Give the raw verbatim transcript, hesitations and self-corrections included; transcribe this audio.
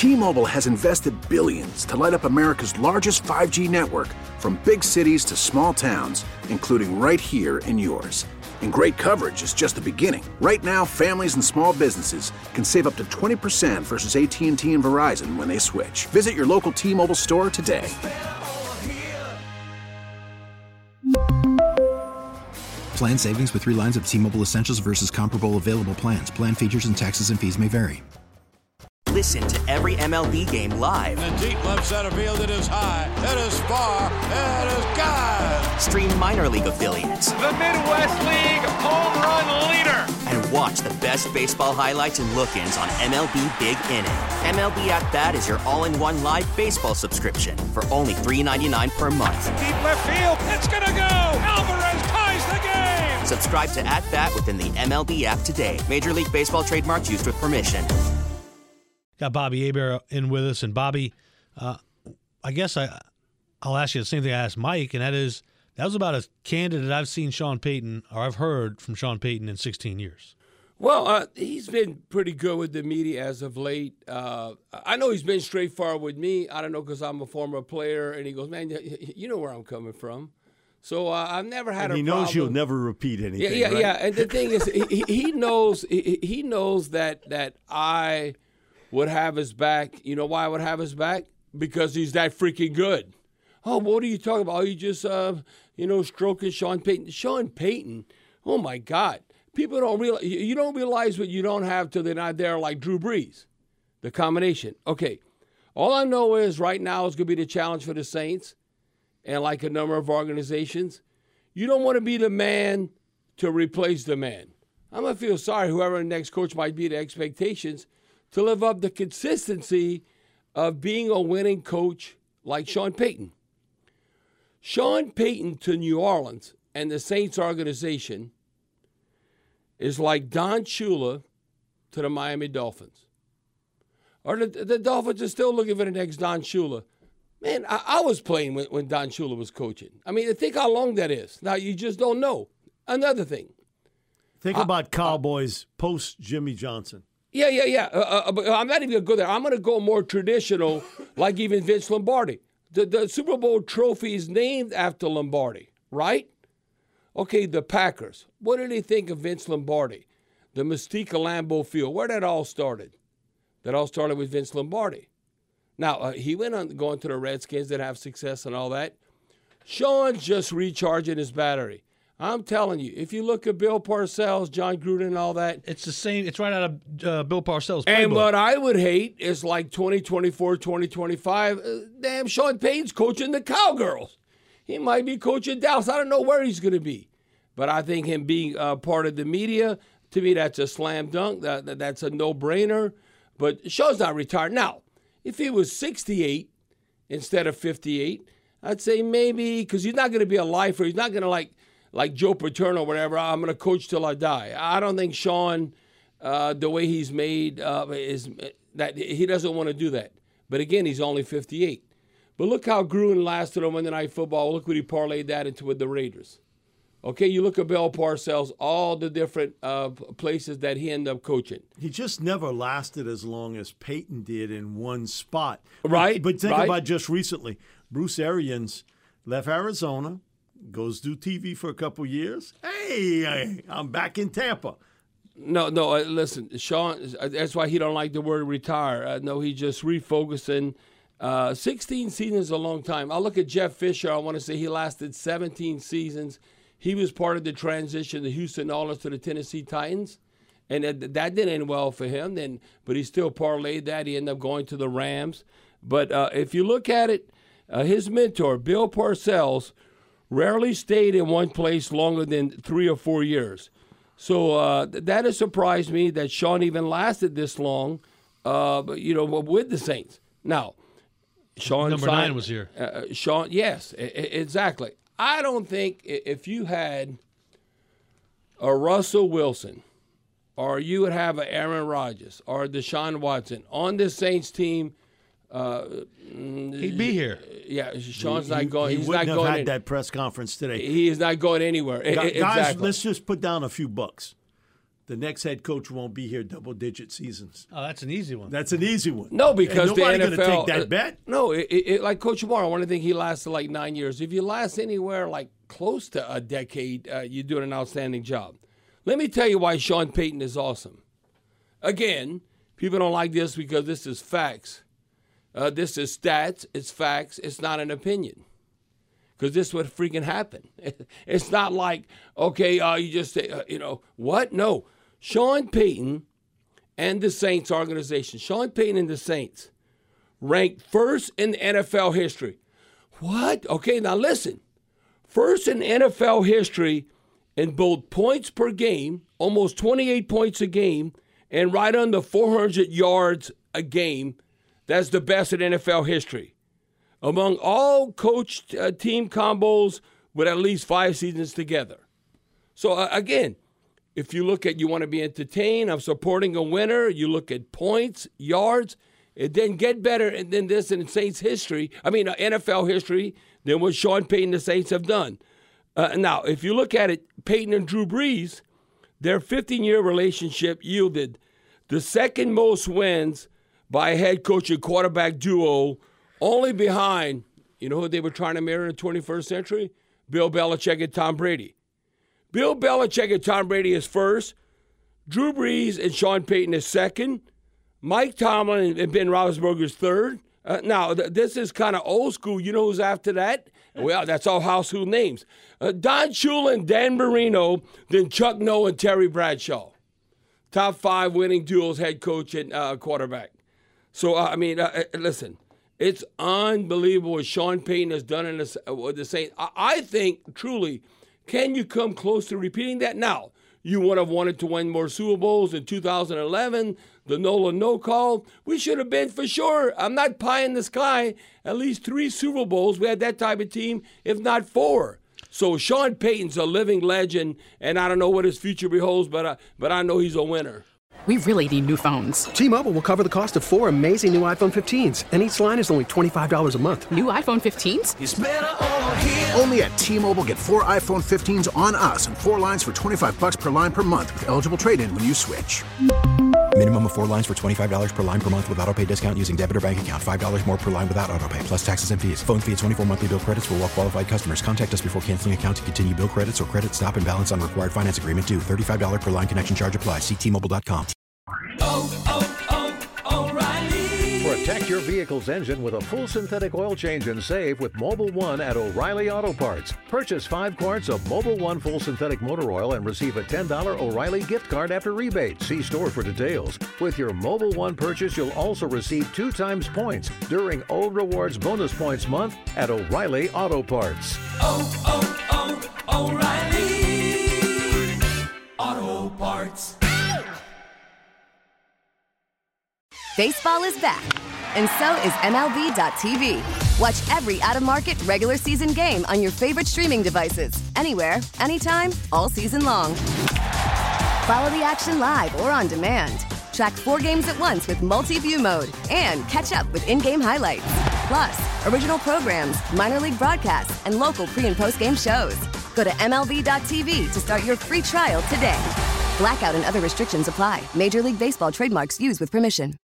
T-Mobile has invested billions to light up America's largest five G network, from big cities to small towns, including right here in yours. And great coverage is just the beginning. Right now, families and small businesses can save up to twenty percent versus A T and T and Verizon when they switch. Visit your local T-Mobile store today. Plan savings with three lines of T-Mobile Essentials versus comparable available plans. Plan features and taxes and fees may vary. Listen to every M L B game live. In the deep left center field, it is high, it is far, it is gone. Stream minor league affiliates. The Midwest League home run leader. And watch the best baseball highlights and look-ins on M L B Big Inning. M L B At Bat is your all-in-one live baseball subscription for only three dollars and ninety-nine cents per month. Deep left field, it's gonna go. Alvarez ties the game. Subscribe to At Bat within the M L B app today. Major League Baseball trademarks used with permission. Got Bobby Hebert in with us. And, Bobby, uh, I guess I, I'll ask you the same thing I asked Mike, and that is, that was about as candid as I've seen Sean Payton, or I've heard from Sean Payton in sixteen years. Well, uh, he's been pretty good with the media as of late. Uh, I know he's been straightforward with me. I don't know because I'm a former player, and he goes, man, you know where I'm coming from. So uh, I've never had and a he problem. knows you'll never repeat anything. Yeah, yeah, right? yeah. And the thing is, he, he knows he, he knows that that I would have his back. You know why I would have his back? Because he's that freaking good. Oh, what are you talking about? Oh, you just, uh, you know, stroking Sean Payton. Sean Payton, oh, my God. People don't realize, you don't realize what you don't have till they're not there, like Drew Brees, the combination. Okay, all I know is right now is going to be the challenge for the Saints and like a number of organizations. You don't want to be the man to replace the man. I'm going to feel sorry, whoever the next coach might be, the expectations, to live up the consistency of being a winning coach like Sean Payton. Sean Payton to New Orleans and the Saints organization is like Don Shula to the Miami Dolphins. Or the, the Dolphins are still looking for the next Don Shula. Man, I, I was playing when, when Don Shula was coaching. I mean, think how long that is. Now, you just don't know. Another thing. Think uh, about Cowboys uh, post Jimmy Johnson. Yeah, yeah, yeah. Uh, uh, but I'm not even going to go there. I'm going to go more traditional, like even Vince Lombardi. The, the Super Bowl trophy is named after Lombardi, right? Okay, the Packers. What did they think of Vince Lombardi? The mystique of Lambeau Field. Where that all started? That all started with Vince Lombardi. Now, uh, he went on going to the Redskins that have success and all that. Sean's just recharging his battery. I'm telling you, if you look at Bill Parcells, John Gruden, and all that. It's the same. It's right out of uh, Bill Parcells' playbook. And what I would hate is like twenty twenty-four, twenty twenty-five, uh, damn, Sean Payton's coaching the Cowgirls. He might be coaching Dallas. I don't know where he's going to be. But I think him being uh, part of the media, to me, that's a slam dunk. That, that, that's a no-brainer. But Sean's not retired. Now, if he was sixty-eight instead of fifty-eight, I'd say maybe, because he's not going to be a lifer. He's not going to, like, like Joe Paterno or whatever, I'm going to coach till I die. I don't think Sean, uh, the way he's made, uh, is that he doesn't want to do that. But again, he's only fifty-eight. But look how Gruden lasted on Monday Night Football. Look what he parlayed that into with the Raiders. Okay, you look at Bill Parcells, all the different uh, places that he ended up coaching. He just never lasted as long as Peyton did in one spot. Right. But, but think right. about just recently. Bruce Arians left Arizona, goes do T V for a couple years. Hey, I'm back in Tampa. No, no, uh, listen, Sean, that's why he don't like the word retire. Uh, no, he just refocusing. Uh, sixteen seasons is a long time. I look at Jeff Fisher. I want to say he lasted seventeen seasons. He was part of the transition, the Houston Oilers to the Tennessee Titans, and that, that didn't end well for him. Then, but he still parlayed that. He ended up going to the Rams. But uh, if you look at it, uh, his mentor, Bill Parcells, rarely stayed in one place longer than three or four years. So uh, that has surprised me that Sean even lasted this long, uh, you know, with the Saints. Now, Sean Number signed, nine was here. Uh, Sean, yes, I- I- exactly. I don't think if you had a Russell Wilson or you would have a Aaron Rodgers or Deshaun Watson on the Saints team, uh, he'd be here. Yeah, Sean's he, not going. He he's wouldn't not have going had in, that press conference today. He is not going anywhere. Guys, exactly. let's just put down a few bucks. the next head coach won't be here double-digit seasons. Oh, that's an easy one. That's an easy one. No, because Ain't nobody the N F L going to take that bet. Uh, no, it, it, like Coach Amaro, I want to think he lasted like nine years. If you last anywhere like close to a decade, uh, you're doing an outstanding job. Let me tell you why Sean Payton is awesome. Again, people don't like this because this is facts. Uh, this is stats. It's facts. It's not an opinion. Because this is what freaking happened. It's not like, okay, uh, you just say, uh, you know, what? No. Sean Payton and the Saints organization, Sean Payton and the Saints, ranked first in N F L history. What? Okay, now listen. First in N F L history in both points per game, almost twenty-eight points a game, and right under four hundred yards a game. That's the best in N F L history. Among all coach uh, team combos with at least five seasons together. So, uh, again, if you look at you want to be entertained, I'm supporting a winner, you look at points, yards, it didn't get better than this in Saints history, I mean uh, N F L history, than what Sean Payton and the Saints have done. Uh, now, if you look at it, Payton and Drew Brees, their fifteen-year relationship yielded the second most wins by a head coach and quarterback duo, only behind, you know who they were trying to marry in the twenty-first century? Bill Belichick and Tom Brady. Bill Belichick and Tom Brady is first. Drew Brees and Sean Payton is second. Mike Tomlin and Ben Roethlisberger is third. Uh, now, th- this is kind of old school. You know who's after that? Well, that's all household names. Uh, Don Shula and Dan Marino, then Chuck Noll and Terry Bradshaw. Top five winning duos, head coach and uh, quarterback. So, uh, I mean, uh, listen. It's unbelievable what Sean Payton has done in the, uh, the Saints. I, I think, truly, can you come close to repeating that? Now, you would have wanted to win more Super Bowls in two thousand eleven, the Nola no call. We should have been for sure. I'm not pie in the sky. At least three Super Bowls. We had that type of team, if not four. So Sean Payton's a living legend, and I don't know what his future beholds, but uh, but I know he's a winner. We really need new phones. T-Mobile will cover the cost of four amazing new iPhone fifteens, and each line is only twenty-five dollars a month. New iPhone fifteens? It's better over here. Only at T-Mobile, get four iPhone fifteens on us and four lines for twenty-five bucks per line per month with eligible trade-in when you switch. Minimum of four lines for twenty-five dollars per line per month with autopay discount using debit or bank account. five dollars more per line without autopay, plus taxes and fees. Phone fee at twenty-four monthly bill credits for well-qualified customers. Contact us before canceling account to continue bill credits or credit stop and balance on required finance agreement due. thirty-five dollars per line connection charge applies. See T Mobile dot com. Oh, oh, oh, O'Reilly. Protect your vehicle's engine with a full synthetic oil change and save with Mobil one at O'Reilly Auto Parts. Purchase five quarts of Mobil one full synthetic motor oil and receive a ten dollars O'Reilly gift card after rebate. See store for details. With your Mobil one purchase, you'll also receive two times points during O Rewards Bonus Points Month at O'Reilly Auto Parts. Oh, oh, oh, O'Reilly Auto Parts. Baseball is back, and so is M L B dot T V. Watch every out-of-market, regular season game on your favorite streaming devices, anywhere, anytime, all season long. Follow the action live or on demand. Track four games at once with multi-view mode and catch up with in-game highlights. Plus, original programs, minor league broadcasts, and local pre- and post-game shows. Go to M L B dot T V to start your free trial today. Blackout and other restrictions apply. Major League Baseball trademarks used with permission.